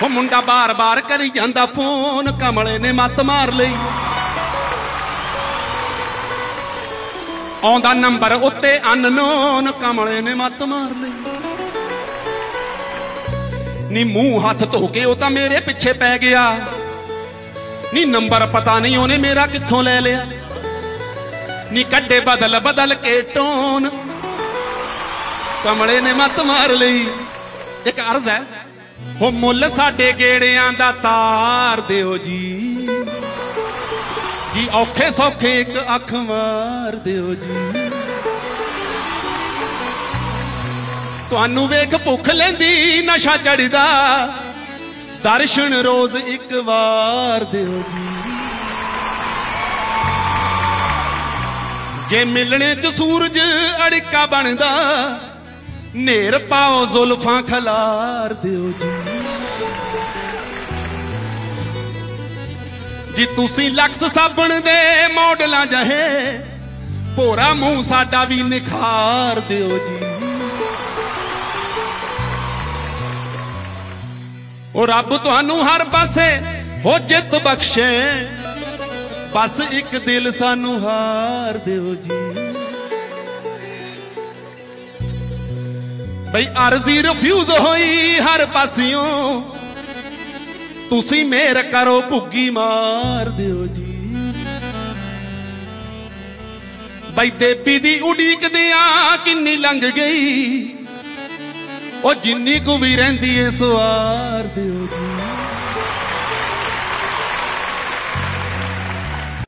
ਉਹ ਮੁੰਡਾ ਬਾਰ-ਬਾਰ ਕਰੀ ਜਾਂਦਾ ਫੋਨ, ਕਮਲੇ ਨੇ ਮੱਤ ਮਾਰ ਲਈ। ਆਉਂਦਾ ਨੰਬਰ ਉੱਤੇ ਅਨਨੋਨ, ਕਮਲੇ ਨੇ ਮੱਤ ਮਾਰ ਲਈ। ਨੀ ਮੂੰਹ ਹੱਥ ਧੋ ਕੇ ਉਹ ਤਾਂ ਮੇਰੇ ਪਿੱਛੇ ਪੈ ਗਿਆ। ਨੀ ਨੰਬਰ ਪਤਾ ਨਹੀਂ ਉਹਨੇ ਮੇਰਾ ਕਿੱਥੋਂ ਲੈ ਲਿਆ। ਨੀ ਕੱਢੇ ਬਦਲ ਬਦਲ ਕੇ ਟੋਨ, ਕਮਲੇ ਨੇ ਮੱਤ ਮਾਰ ਲਈ। ਇੱਕ ਅਰਜ਼ ਹੈ, ਹੋ ਮੁੱਲ ਸਾਡੇ ਗੇੜਿਆਂ ਦਾ ਤਾਰ ਦਿਓ ਜੀ, ਜੀ ਔਖੇ ਸੌਖੇ ਇੱਕ ਅੱਖ ਮਾਰ ਦਿਓ ਜੀ। ਤੁਹਾਨੂੰ ਵੇਖ ਭੁੱਖ ਲੈਂਦੀ ਨਸ਼ਾ ਚੜਦਾ, ਦਰਸ਼ਨ ਰੋਜ਼ ਇੱਕ ਵਾਰ ਦਿਓ ਜੀ। ਜੇ ਮਿਲਣੇ ਚ ਸੂਰਜ ਅੜਿੱਕਾ ਬਣਦਾ, ਨੇਰ ਪਾਓ ਜ਼ੁਲਫਾਂ ਖਲਾਰ ਦਿਓ ਜੀ। ਜੀ ਤੁਸੀਂ ਲਕਸ ਸਾਬਣ ਦੇ ਮਾਡਲਾਂ ਜਹੇ, ਭੋਰਾ ਮੂੰਹ ਸਾਡਾ ਵੀ ਨਿਖਾਰ ਦਿਓ ਜੀ। ਉਹ ਰੱਬ ਤੁਹਾਨੂੰ ਹਰ ਪਾਸੇ ਹੋ ਜਿੱਤ ਬਖਸ਼ੇ, ਬਸ ਇੱਕ ਦਿਲ ਸਾਨੂੰ ਹਾਰ ਦਿਓ ਜੀ। ਬਈ ਅਰਜ਼ੀ ਰਿਫਿਊਜ਼ ਹੋਈ ਹਰ ਪਾਸਿਓਂ, ਤੁਸੀਂ ਮੇਰ ਕਰੋ ਭੁੱਗੀ ਮਾਰ ਦਿਓ ਜੀ। ਬਈ ਦੇਬੀ ਦੀ ਉਡੀਕਦਿਆਂ ਕਿੰਨੀ ਲੰਘ ਗਈ, ਉਹ ਜਿੰਨੀ ਕੁ ਵੀ ਰਹਿੰਦੀ ਏ ਸਵਾਰ ਦਿਓ ਜੀ।